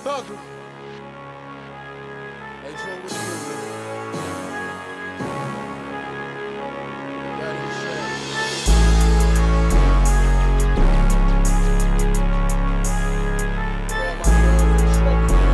Thugger. Hey, Joe, what's good, man? Got his shit. Grab my gun and smoke it,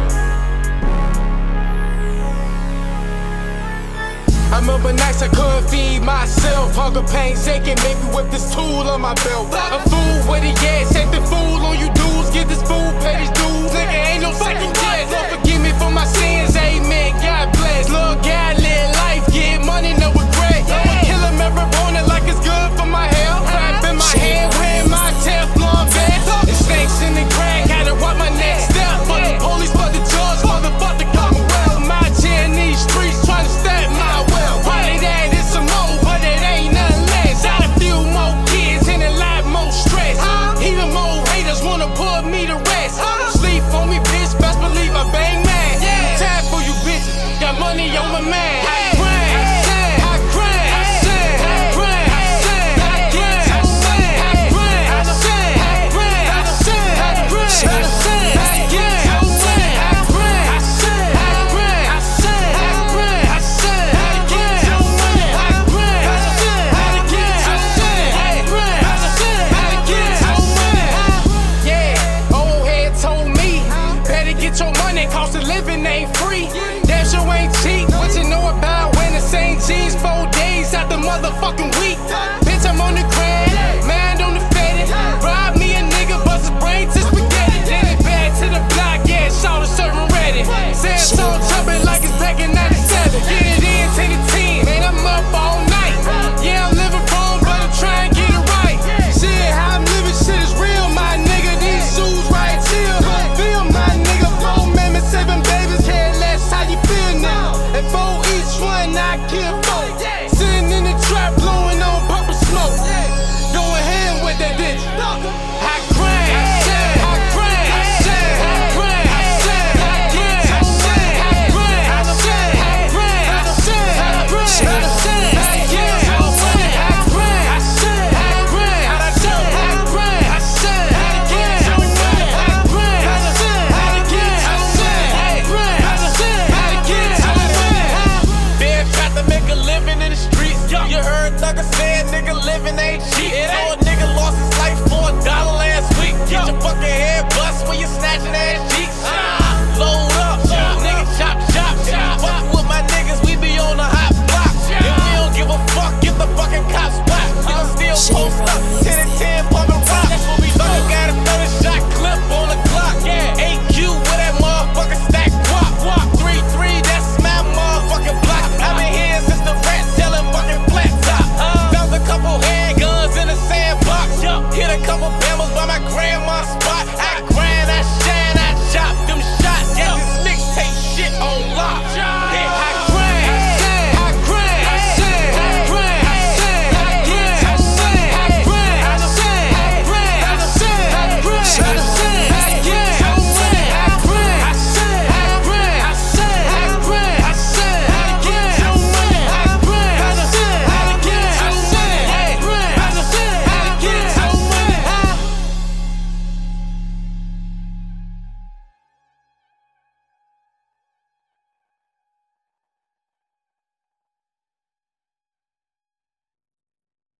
man. I remember nights I couldn't feed myself. Hunger, pain, shaking, maybe with this tool on my belt. A fool with a yes, take the fool on you dudes. Get this fool, pay these dues. Nigga, ain't no second guess. Lord, forgive me for my sins, amen. God bless. Lord God, live life, get money, no regret. I'ma kill him every morning like it's good for my health. Rap in my hand, wearing my Teflon vest. The snakes in the crack, had to watch my next step. Fuck the police, fuck the judge, motherfuck the Commonwealth. My chin in these streets, trying to stack my wealth. Probably that is some more, but it ain't nothing less. Got a few more kids and a lot more stress. Even more haters wanna put me to rest. Sleep on me, bitch, best believe I bang mad. Time for you bitches, got money on my man. Your money, cost of living ain't free. Damn sure ain't cheap. What you know about when the same jeans 4 days out the motherfucking week? Bitch, I'm on the grand, mind on the fetty. Rob me a nigga, bust his brain to spaghetti. Then it back to the block, yeah, shout the serving ready. Say it's on jumping like it's back in 97. Get it in, take the 10. Man, I'm up all night. Yeah, I'm living wrong, but I'm trying to get it right. Shit, how I'm living, shit is real, my nigga. These shoes right here, feel my nigga. 7 babies, care less how you feel now. And for each one, I kill 4. Sitting in the trap, blowing on purple smoke. Go ahead with that bitch. I grind, I grind, I grind, I grind, I grind, I grind, I grind, I grind, I grind, I you heard Thugger say a nigga living ain't cheap. So a nigga lost his life for $1 last week. Get your fucking head bust when you snatching ass cheeks. Load up, nigga chop, chop, chop. Fuck with my niggas, we be on the hot block. And we don't give a fuck if the fucking cops spot. We gon' still post up, 10 and 10 pumping rock. That's what we do. Got a 30-shot clip on the clock. AQ with that motherfucking stack guap. 3-3, that's my motherfucking block. I've been here since the rat telling fucking flat top. Found a couple handguns in the sandbox. Hit a couple bambas by my grandma's spot. I